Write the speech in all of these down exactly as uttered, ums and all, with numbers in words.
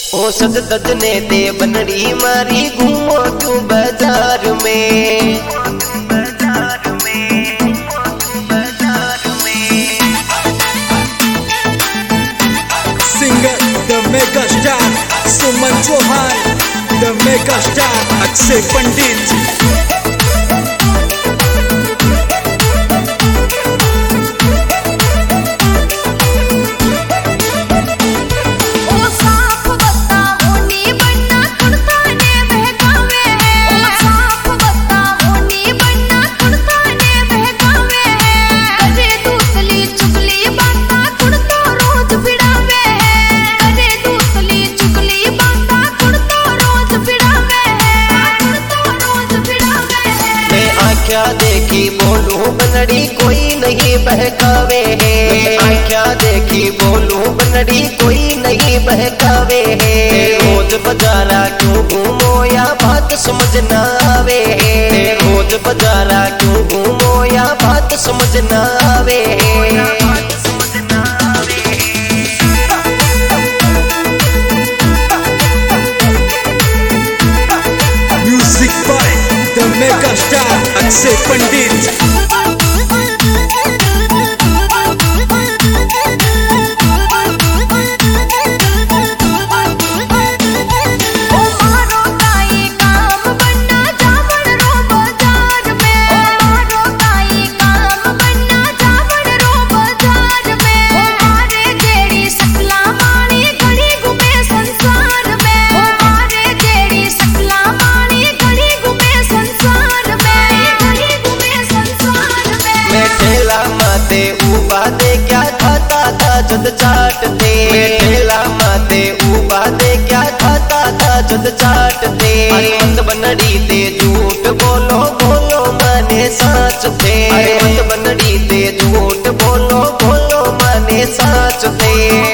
ओ सज दजने दे बनड़ी मारी घूमो क्यों बाजार में। Singer the mega star Suman Chauhan, the mega star Akshay Pandit. क्या देखी बोलूं बनड़ी कोई नहीं बहकावे है। क्या देखी बोलूं बनड़ी कोई नहीं बहकावे है। रोज बाजारा क्यों घूमो या बात समझ ना आवे है। रोज बाजारा क्यों घूमो या बात समझ ना आवे है। Music by the mega star Akshay Pandit. दे क्या खाता था जद चाटते। ठेला माते ऊबा दे क्या खाता था जद चाटते। मत बनड़ी ते झूठ बोलो बोलो माने साच थे। मत बनड़ी ते झूठ बोलो बोलो माने साच थे।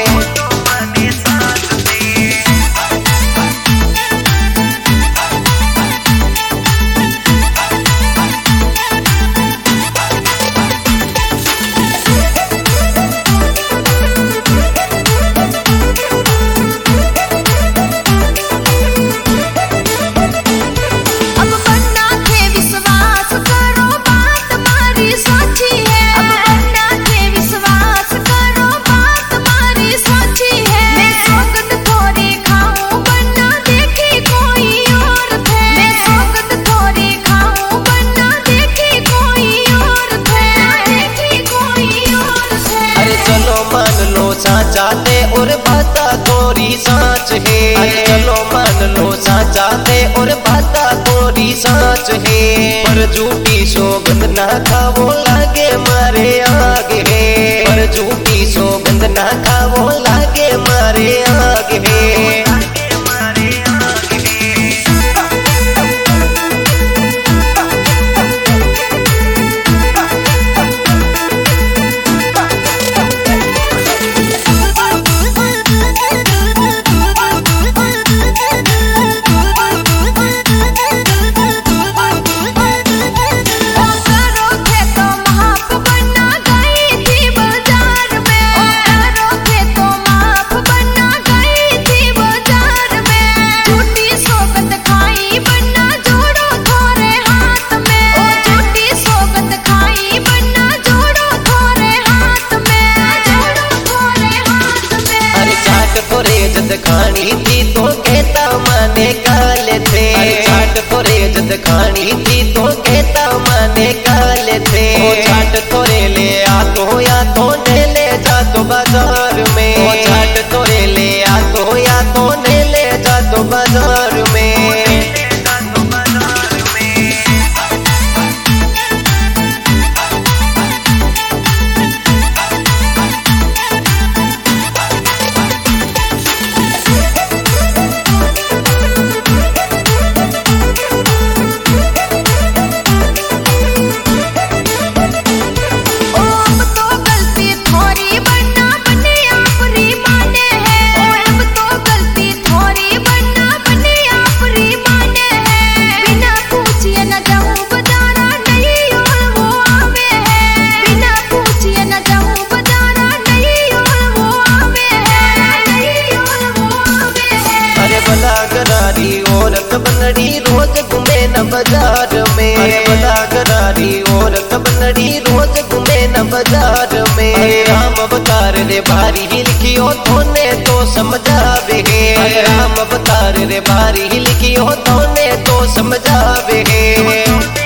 साचा दे और बाता तोरी साच है। चलो मान लो साचा दे और बाता तोरी साच है। पर झूठी सौगंध ना खावो लागे मारे आगे है। पर झूठी सौगंध ना खावो लागे मारे आगे है। खानी थी तो कहता माने काले थे। चाट थोड़े जद खानी थी तो कहता माने काले थे। ओ चाट थोड़े ले आ तो या तो ने ले जा तो बाजार में। ओ चाट थोड़े ले आ तो या तो ने ले जा तो बाजार में। तो गलती बाजार में। अरे बड़ा करारी औरत बनड़ी रोज घूमे न बाजार में। अरे राम अवतार रे भारी लिखियो तोने तो समझावे है। अरे राम अवतार रे भारी लिखियो तोने तो समझावे है।